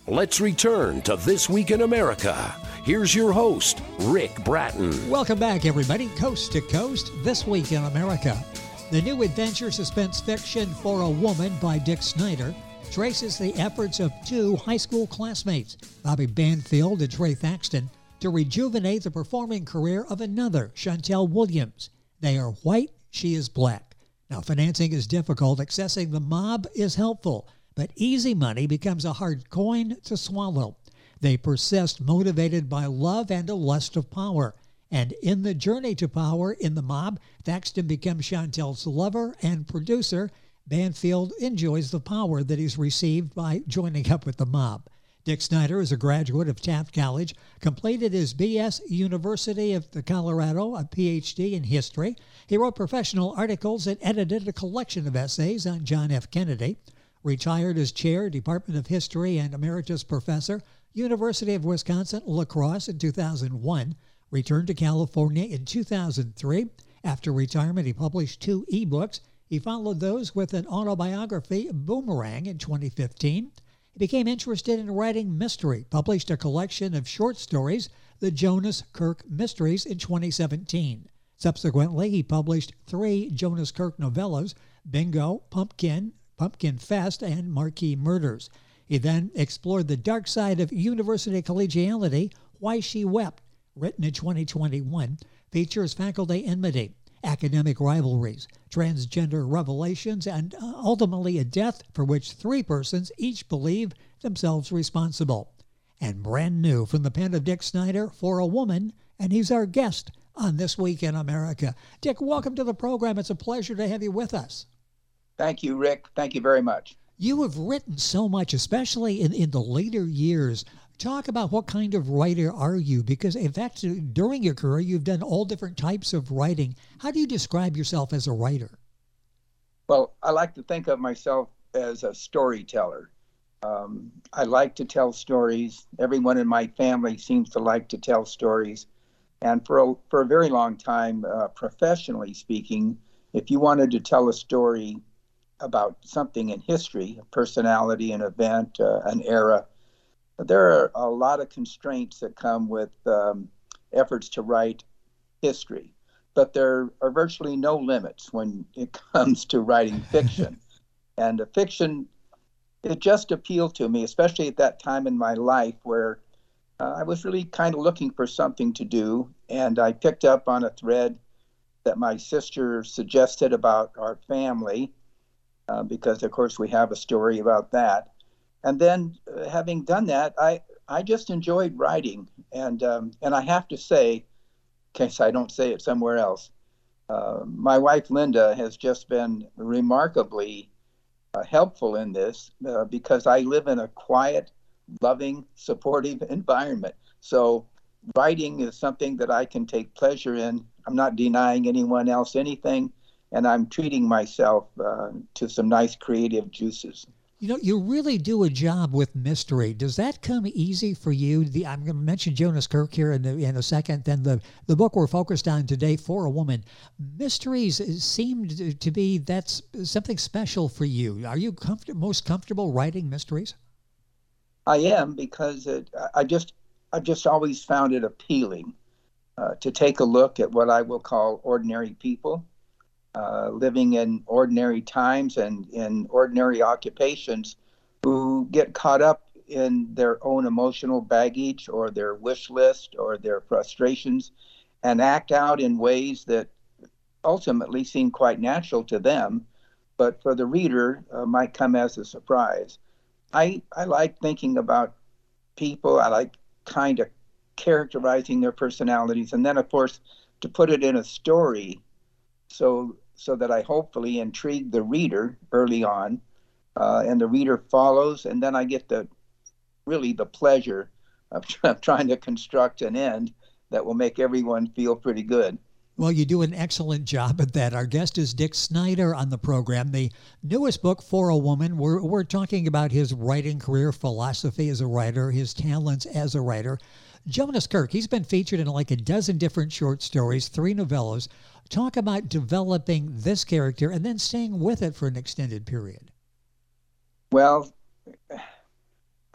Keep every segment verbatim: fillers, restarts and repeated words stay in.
Let's return to This Week in America. Here's your host, Rick Bratton. Welcome back, everybody. Coast to Coast, This Week in America. The new adventure suspense fiction For a Woman by Dick Snyder traces the efforts of two high school classmates, Bobby Banfield and Trey Thaxton, to rejuvenate the performing career of another, Chantel Williams. They are white, she is black. Now, financing is difficult. Accessing the mob is helpful, but easy money becomes a hard coin to swallow. They persist, motivated by love and a lust of power. And in the journey to power in the mob, Thaxton becomes Chantel's lover and producer. Banfield enjoys the power that he's received by joining up with the mob. Dick Snyder is a graduate of Taft College, completed his B S University of the Colorado, a P H D in history. He wrote professional articles and edited a collection of essays on John F. Kennedy. Retired as chair, Department of History and emeritus professor, University of Wisconsin-La Crosse in two thousand one. Returned to California in two thousand three. After retirement, he published two ebooks. He followed those with an autobiography, Boomerang, in twenty fifteen. He became interested in writing mystery, published a collection of short stories, The Jonas Kirk Mysteries, in twenty seventeen. Subsequently, he published three Jonas Kirk novellas, Bingo, Pumpkin, Pumpkin Fest, and Marquee Murders. He then explored the dark side of university collegiality, Why She Wept, written in twenty twenty-one, features faculty enmity, academic rivalries, transgender revelations, and uh, ultimately a death for which three persons each believe themselves responsible. And brand new from the pen of Dick Snyder, For a Woman, and he's our guest on This Week in America. Dick, welcome to the program. It's a pleasure to have you with us. Thank you, Rick. Thank you very much. You have written so much, especially in, in the later years. Talk about what kind of writer are you? Because, in fact, during your career, you've done all different types of writing. How do you describe yourself as a writer? Well, I like to think of myself as a storyteller. Um, I like to tell stories. Everyone in my family seems to like to tell stories. And for a, for a very long time, uh, professionally speaking, if you wanted to tell a story about something in history, a personality, an event, uh, an era, there are a lot of constraints that come with um, efforts to write history, but there are virtually no limits when it comes to writing fiction. And the fiction, it just appealed to me, especially at that time in my life where uh, I was really kind of looking for something to do. And I picked up on a thread that my sister suggested about our family, uh, because, of course, we have a story about that. And then uh, having done that, I, I just enjoyed writing. And um, and I have to say, in case I don't say it somewhere else, uh, my wife, Linda, has just been remarkably uh, helpful in this uh, because I live in a quiet, loving, supportive environment. So writing is something that I can take pleasure in. I'm not denying anyone else anything, and I'm treating myself uh, to some nice creative juices. You know, you really do a job with mystery. Does that come easy for you? The, I'm going to mention Jonas Kirk here in, the, in a second. Then the, the book we're focused on today, For a Woman. Mysteries seem to be, that's something special for you. Are you comfort, most comfortable writing mysteries? I am, because it, I just I just always found it appealing uh, to take a look at what I will call ordinary people. Uh, living in ordinary times and in ordinary occupations, who get caught up in their own emotional baggage or their wish list or their frustrations and act out in ways that ultimately seem quite natural to them, but for the reader uh, might come as a surprise. I, I like thinking about people. I like kind of characterizing their personalities, and then, of course, to put it in a story so so that I hopefully intrigue the reader early on, uh, and the reader follows, and then I get the really the pleasure of, of trying to construct an end that will make everyone feel pretty good. Well, you do an excellent job at that. Our guest is Dick Snyder on the program. The newest book, For a Woman, we're, we're talking about his writing career, philosophy as a writer, his talents as a writer. Jonas Kirk, he's been featured in like a dozen different short stories, three novellas. Talk about developing this character and then staying with it for an extended period. Well, I,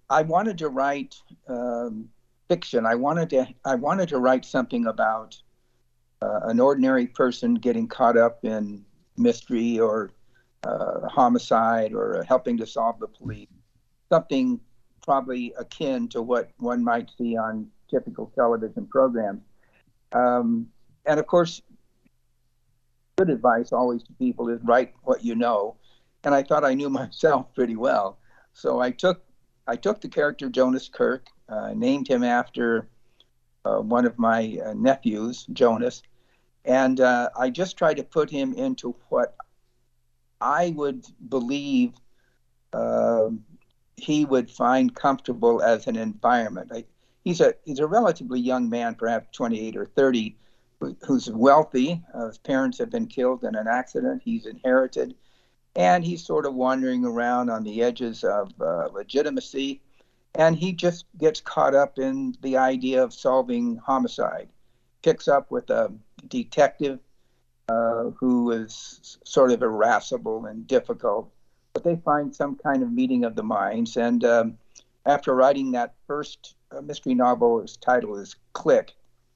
I wanted to write um, fiction. I wanted to I wanted to write something about uh, an ordinary person getting caught up in mystery or uh, homicide or helping to solve the police. Something probably akin to what one might see on typical television programs. Um, and of course, good advice always to people is write what you know. And I thought I knew myself pretty well. So I took I took the character Jonas Kirk, uh, named him after uh, one of my uh, nephews, Jonas, and uh, I just tried to put him into what I would believe uh, he would find comfortable as an environment. I, he's a he's a relatively young man, perhaps twenty-eight or thirty, who, who's wealthy. Uh, his parents have been killed in an accident. He's inherited. And he's sort of wandering around on the edges of uh, legitimacy. And he just gets caught up in the idea of solving homicide. Picks up with a detective uh, who is sort of irascible and difficult. But they find some kind of meeting of the minds. And um, after writing that first uh, mystery novel, its title is Click,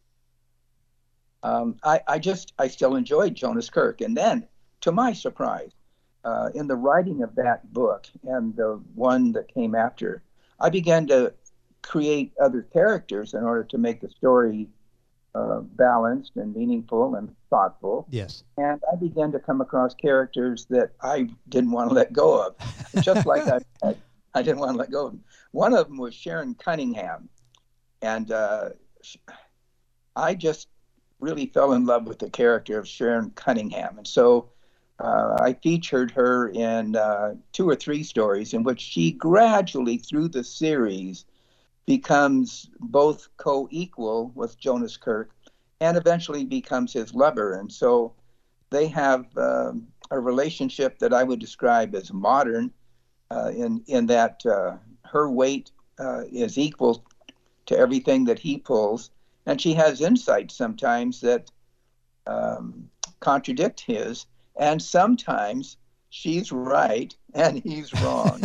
um, I, I just, I still enjoyed Jonas Kirk. And then, to my surprise, Uh, in the writing of that book and the one that came after, I began to create other characters in order to make the story uh, balanced and meaningful and thoughtful. Yes. And I began to come across characters that I didn't want to let go of, just like I, I, I didn't want to let go of them. One of them was Sharon Cunningham. And uh, I just really fell in love with the character of Sharon Cunningham. And so Uh, I featured her in uh, two or three stories in which she gradually, through the series, becomes both co-equal with Jonas Kirk and eventually becomes his lover. And so they have um, a relationship that I would describe as modern uh, in, in that uh, her weight uh, is equal to everything that he pulls. And she has insights sometimes that um, contradict his. And sometimes she's right and he's wrong.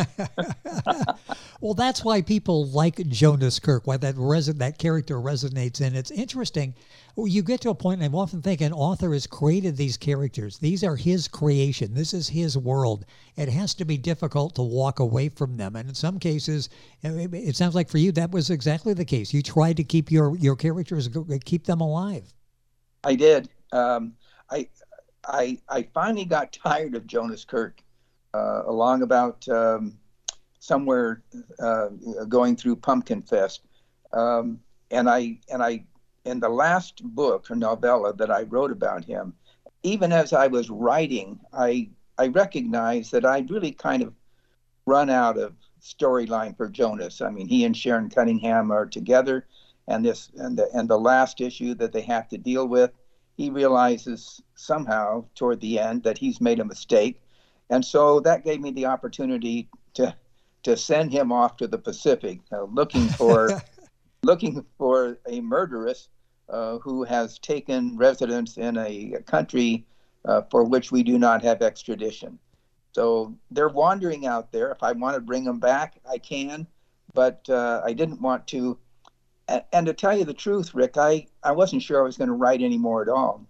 Well, that's why people like Jonas Kirk, why that res- that character resonates. And it's interesting. You get to a point, and I often think an author has created these characters. These are his creation. This is his world. It has to be difficult to walk away from them. And in some cases, it sounds like for you, that was exactly the case. You tried to keep your, your characters, keep them alive. I did. Um, I... I, I finally got tired of Jonas Kirk uh, along about um, somewhere uh, going through Pumpkin Fest. Um, and I and I in the last book or novella that I wrote about him, even as I was writing, I I recognized that I'd really kind of run out of storyline for Jonas. I mean, he and Sharon Cunningham are together, and this and the and the last issue that they have to deal with, he realizes somehow toward the end that he's made a mistake. And so that gave me the opportunity to to send him off to the Pacific, uh, looking for looking for a murderess uh, who has taken residence in a, a country uh, for which we do not have extradition. So they're wandering out there. If I want to bring them back, I can, but uh, I didn't want to. And, and to tell you the truth, Rick, I, I wasn't sure I was going to write anymore at all.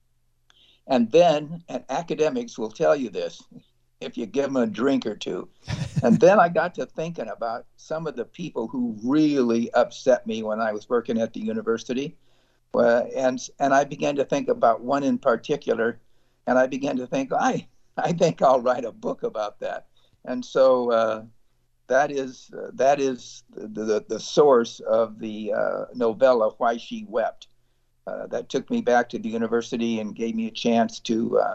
And then, and academics will tell you this, if you give them a drink or two. And then I got to thinking about some of the people who really upset me when I was working at the university. Uh, and and I began to think about one in particular. And I began to think, I, I think I'll write a book about that. And so uh, that is uh, that is the, the, the source of the uh, novella, Why She Wept. Uh, that took me back to the university and gave me a chance to uh,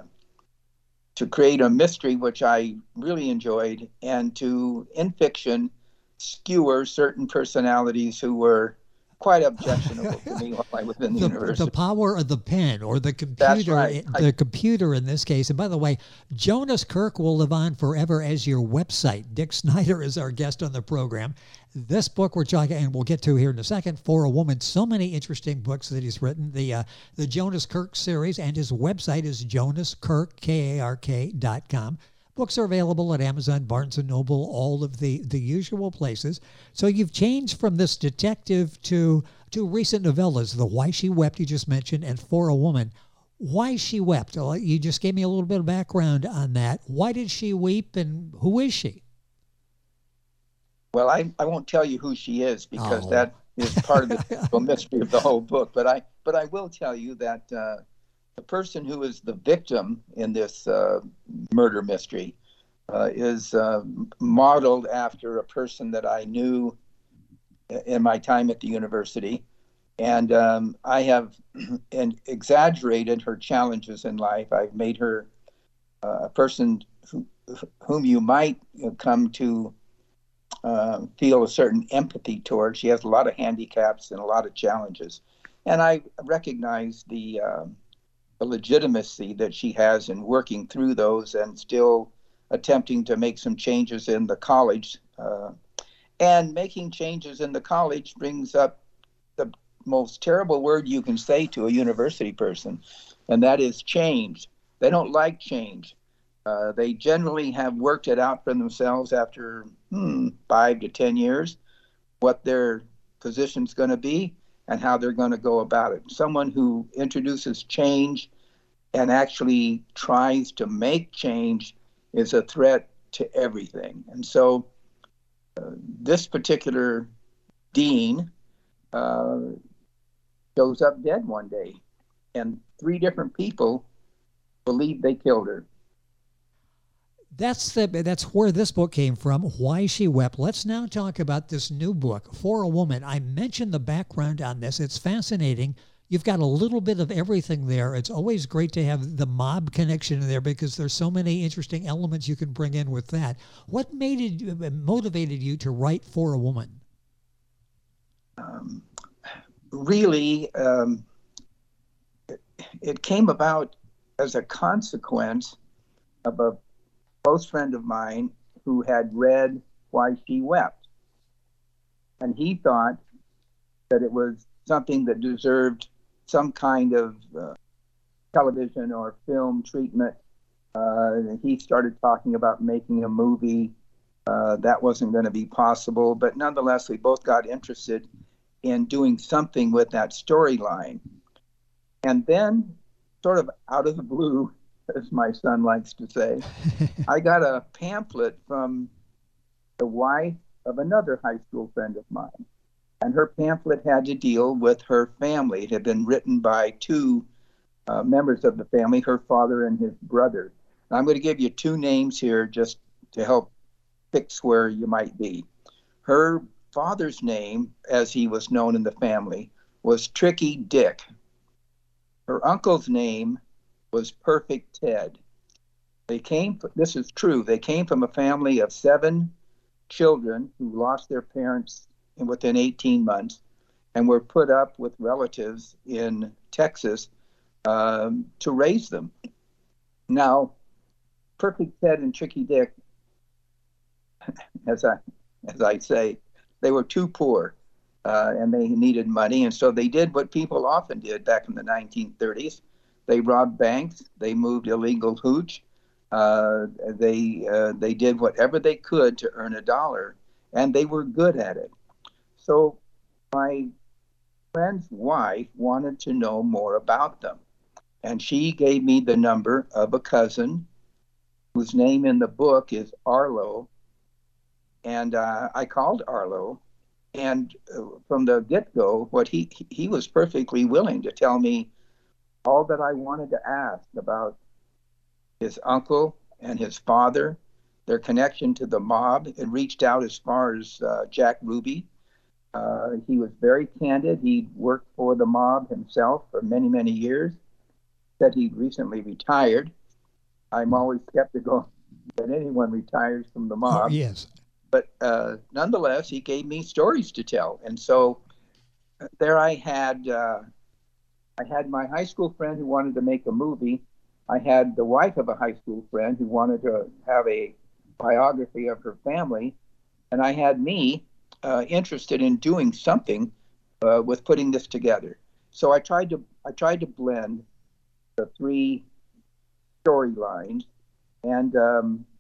to create a mystery, which I really enjoyed, and to, in fiction, skewer certain personalities who were quite objectionable to me while I was in the, the university. The power of the pen, or the computer, That's right. the I, computer in this case. And by the way, Jonas Kirk will live on forever as your website. Dick Snyder is our guest on the program. This book we're talking, and we'll get to here in a second, For a Woman. So many interesting books that he's written. The uh, the Jonas Kirk series, and his website is jonas kirk, K A R K dot com. Books are available at Amazon, Barnes and Noble, all of the, the usual places. So you've changed from this detective to, to recent novellas, The Why She Wept you just mentioned, and For a Woman. Why She Wept? You just gave me a little bit of background on that. Why did she weep, and who is she? Well, I, I won't tell you who she is because Oh. that is part of the mystery of the whole book. But I but I will tell you that uh, the person who is the victim in this uh, murder mystery uh, is uh, modeled after a person that I knew in my time at the university. And um, I have and exaggerated her challenges in life. I've made her uh, a person who, whom you might come to uh, feel a certain empathy toward. She has a lot of handicaps and a lot of challenges. And I recognize the, uh, the legitimacy that she has in working through those and still attempting to make some changes in the college. Uh, and making changes in the college brings up the most terrible word you can say to a university person, and that is change. They don't like change. Uh, they generally have worked it out for themselves after hmm, five to ten years, what their position's going to be and how they're going to go about it. Someone who introduces change and actually tries to make change is a threat to everything. And so uh, this particular dean uh, shows up dead one day, and three different people believe they killed her. That's the that's where this book came from, Why She Wept. Let's now talk about this new book, For a Woman. I mentioned the background on this. It's fascinating. You've got a little bit of everything there. It's always great to have the mob connection in there because there's so many interesting elements you can bring in with that. What made it motivated you to write For a Woman? Um, really, um, it, it came about as a consequence of a close friend of mine who had read Why She Wept. And he thought that it was something that deserved some kind of uh, television or film treatment. Uh, he started talking about making a movie. Uh, that wasn't going to be possible. But nonetheless, we both got interested in doing something with that storyline. And then, sort of out of the blue, as my son likes to say, I got a pamphlet from the wife of another high school friend of mine. And her pamphlet had to deal with her family. It had been written by two uh, members of the family, her father and his brother. And I'm going to give you two names here just to help fix where you might be. Her father's name, as he was known in the family, was Tricky Dick. Her uncle's name was Perfect Ted. They came, this is true, they came from a family of seven children who lost their parents in within eighteen months and were put up with relatives in Texas um, to raise them. Now, Perfect Ted and Tricky Dick, as I, as I say, they were too poor uh, and they needed money. And so they did what people often did back in the nineteen thirties. They robbed banks, they moved illegal hooch, uh, they, uh, they did whatever they could to earn a dollar, and they were good at it. So my friend's wife wanted to know more about them, and she gave me the number of a cousin whose name in the book is Arlo. And uh, I called Arlo, and uh, from the get-go, what he he was perfectly willing to tell me all that I wanted to ask about his uncle and his father, their connection to the mob. It reached out as far as uh, Jack Ruby. Uh, he was very candid. He worked for the mob himself for many, many years. Said he'd recently retired. I'm always skeptical that anyone retires from the mob. Oh, yes. But uh, nonetheless, he gave me stories to tell. And so uh, there I had, uh, I had my high school friend who wanted to make a movie. I had the wife of a high school friend who wanted to have a biography of her family. And I had me uh, interested in doing something uh, with putting this together. So I tried to, I tried to blend the three storylines. And um,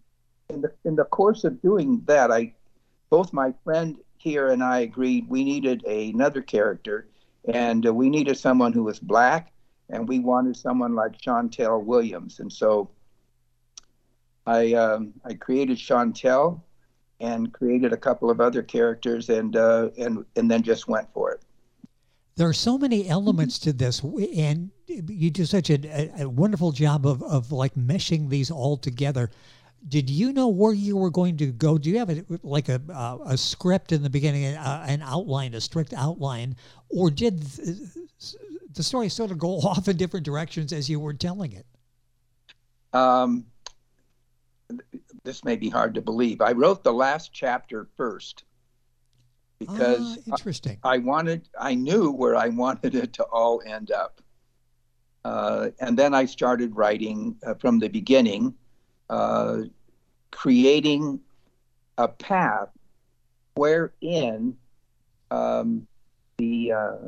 in the in the course of doing that, I both my friend here and I agreed we needed a, another character, and uh, we needed someone who was black, and we wanted someone like Chantel Williams. And so I um, I created Chantel and created a couple of other characters, and uh, and and then just went for it. There are so many elements to this, and you do such a, a wonderful job of, of like meshing these all together. Did you know where you were going to go? Do you have a, like a uh, a script in the beginning, uh, an outline, a strict outline, or did the story sort of go off in different directions as you were telling it? Um, this may be hard to believe. I wrote the last chapter first because ah, interesting. I, I wanted, I knew where I wanted it to all end up. Uh, and then I started writing uh, from the beginning, uh, creating a path wherein um, the uh,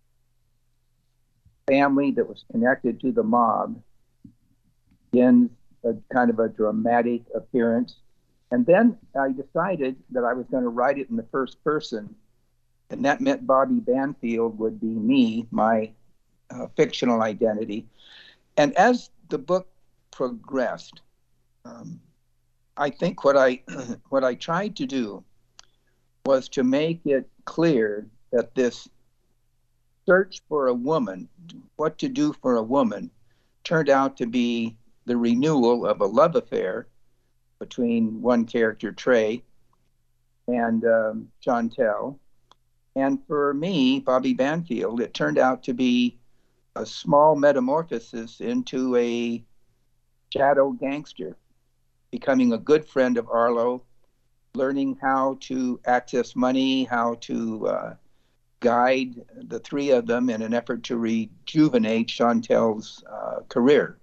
family that was connected to the mob begins a kind of a dramatic appearance. And then I decided that I was going to write it in the first person, and that meant Bobby Banfield would be me, my uh, fictional identity. And as the book progressed, um, I think what I what I tried to do was to make it clear that this search for a woman, what to do for a woman, turned out to be the renewal of a love affair between one character, Trey, and um, Chantel. And for me, Bobby Banfield, it turned out to be a small metamorphosis into a shadow gangster, becoming a good friend of Arlo, learning how to access money, how to uh, guide the three of them in an effort to rejuvenate Chantel's uh, career.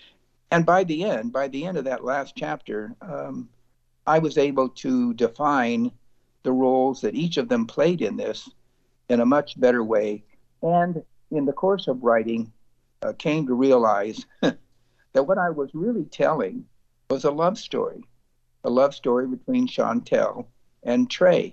And by the end, by the end of that last chapter, um, I was able to define the roles that each of them played in this in a much better way. And in the course of writing, uh, came to realize that what I was really telling was a love story, a love story between Chantel and Trey.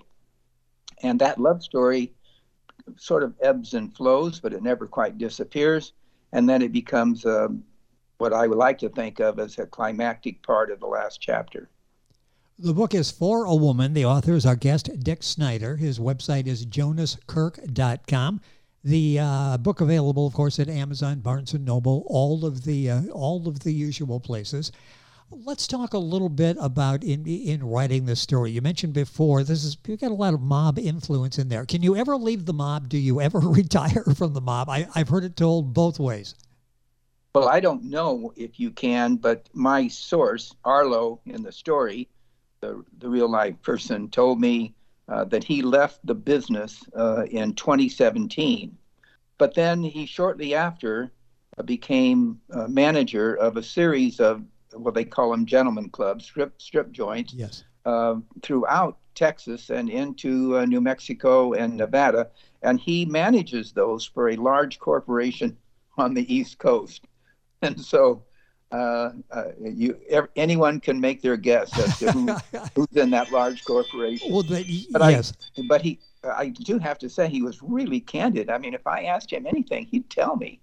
And that love story sort of ebbs and flows, but it never quite disappears. And then it becomes um, what I would like to think of as a climactic part of the last chapter. The book is For a Woman. The author is our guest, Dick Snyder. His website is jonas kirk dot com. The uh, book available, of course, at Amazon, Barnes and Noble, all of the uh, all of the usual places. Let's talk a little bit about in in writing this story. You mentioned before this is you've got a lot of mob influence in there. Can you ever leave the mob? Do you ever retire from the mob? I, I've heard it told both ways. Well, I don't know if you can, but my source, Arlo, in the story, the the real life person, told me uh, that he left the business uh, in twenty seventeen, but then he shortly after uh, became uh, manager of a series of what they call them gentleman clubs, strip strip joints, yes, uh, throughout Texas and into uh, New Mexico and Nevada, and he manages those for a large corporation on the East Coast. And so uh, uh, you, er, anyone can make their guess as to who, who's in that large corporation. Well, the, but yes. I, but he, I do have to say, he was really candid. I mean, if I asked him anything, he'd tell me.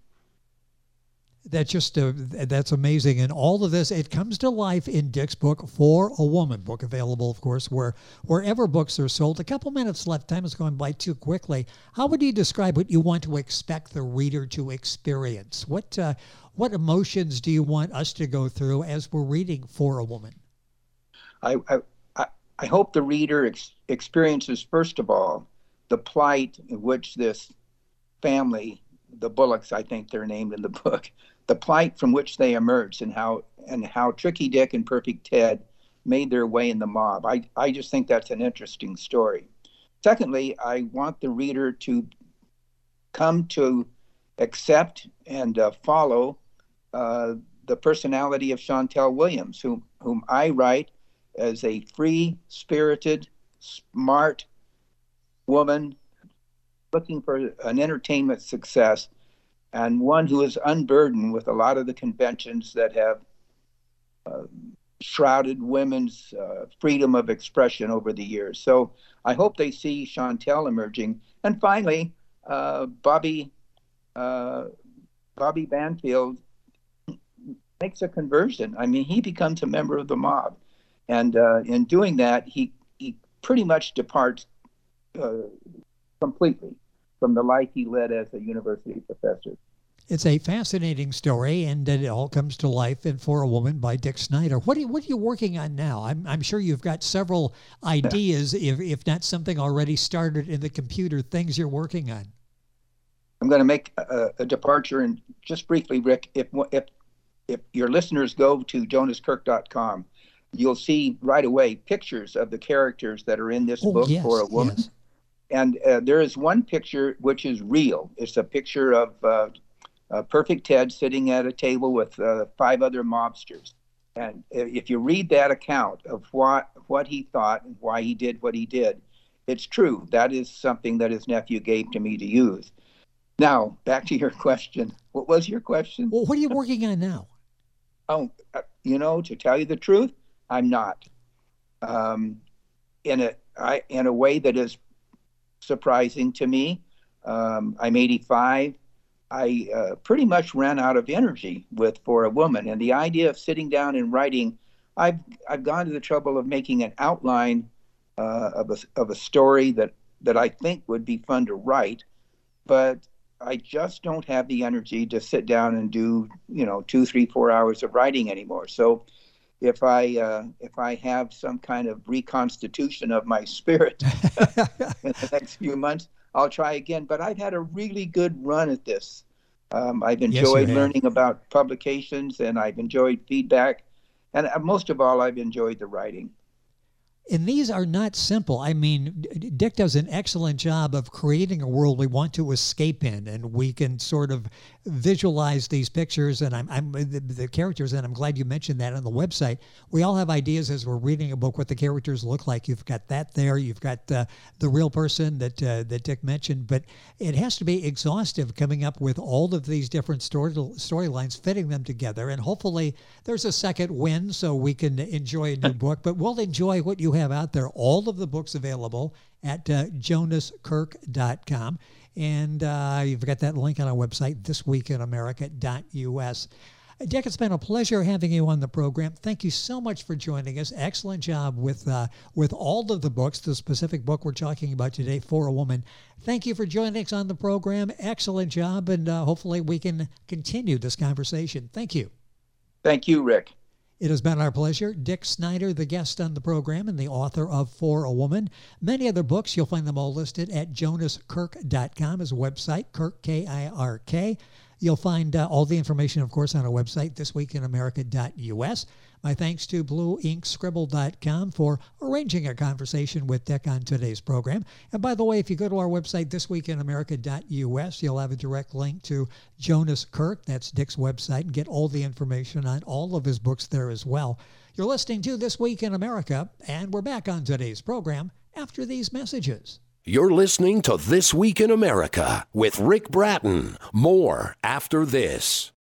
That's just uh, that's amazing, and all of this it comes to life in Dick's book For a Woman. Book available, of course, where wherever books are sold. A couple minutes left. Time is going by too quickly. How would you describe what you want to expect the reader to experience? What uh, what emotions do you want us to go through as we're reading For a Woman? I I, I hope the reader ex- experiences first of all the plight in which this family, the Bullocks, I think they're named in the book, the plight from which they emerged, and how and how Tricky Dick and Perfect Ted made their way in the mob. I, I just think that's an interesting story. Secondly, I want the reader to come to accept and uh, follow uh, the personality of Chantel Williams, whom, whom I write as a free-spirited, smart woman looking for an entertainment success, and one who is unburdened with a lot of the conventions that have uh, shrouded women's uh, freedom of expression over the years. So I hope they see Chantel emerging. And finally, uh, Bobby uh, Bobby Banfield makes a conversion. I mean, he becomes a member of the mob. And uh, in doing that, he, he pretty much departs uh, completely from the life he led as a university professor. It's a fascinating story, and it all comes to life in For a Woman by Dick Snyder. What are you, what are you working on now? I'm, I'm sure you've got several ideas, if, if not something already started in the computer, things you're working on. I'm going to make a, a departure, and just briefly, Rick, if if if your listeners go to jonas kirk dot com, you'll see right away pictures of the characters that are in this oh, book, yes, For a Woman. Yes. And uh, there is one picture which is real. It's a picture of uh, uh, Perfect Ted sitting at a table with uh, five other mobsters. And if you read that account of what what he thought and why he did what he did, it's true. That is something that his nephew gave to me to use. Now, back to your question. What was your question? Well, what are you working on now? Oh, uh, you know, to tell you the truth, I'm not. Um, in a I in a way that is surprising to me. Um, I'm eighty-five. I uh, pretty much ran out of energy with For a Woman, and the idea of sitting down and writing, I've I've gone to the trouble of making an outline uh, of a of a story that that I think would be fun to write, but I just don't have the energy to sit down and do, you know, two, three, four hours of writing anymore. So if I uh, if I have some kind of reconstitution of my spirit in the next few months, I'll try again. But I've had a really good run at this. Um, I've enjoyed yes, learning about publications, and I've enjoyed feedback. And most of all, I've enjoyed the writing. And these are not simple. I mean, Dick does an excellent job of creating a world we want to escape in, and we can sort of visualize these pictures and I'm, I'm the, the characters, and I'm glad you mentioned that on the website. We all have ideas as we're reading a book what the characters look like. You've got that there. You've got uh, the real person that uh, that Dick mentioned, but it has to be exhaustive coming up with all of these different story storylines, fitting them together, and hopefully there's a second win so we can enjoy a new book, but we'll enjoy what you have out there. All of the books available at uh, jonas kirk dot com. And uh, you've got that link on our website, this week in america dot u s. Dick, it's been a pleasure having you on the program. Thank you so much for joining us. Excellent job with uh, with all of the books, the specific book we're talking about today, For a Woman. Thank you for joining us on the program. Excellent job, and uh, hopefully we can continue this conversation. Thank you. Thank you, Rick. It has been our pleasure. Dick Snyder, the guest on the program and the author of For a Woman. Many other books, you'll find them all listed at jonas kirk dot com, his website, Kirk, K I R K. You'll find uh, all the information, of course, on our website, this week in america dot u s. My thanks to blue ink scribble dot com for arranging a conversation with Dick on today's program. And by the way, if you go to our website, this week in america dot u s, you'll have a direct link to Jonas Kirk, that's Dick's website, and get all the information on all of his books there as well. You're listening to This Week in America, and we're back on today's program after these messages. You're listening to This Week in America with Rick Bratton. More after this.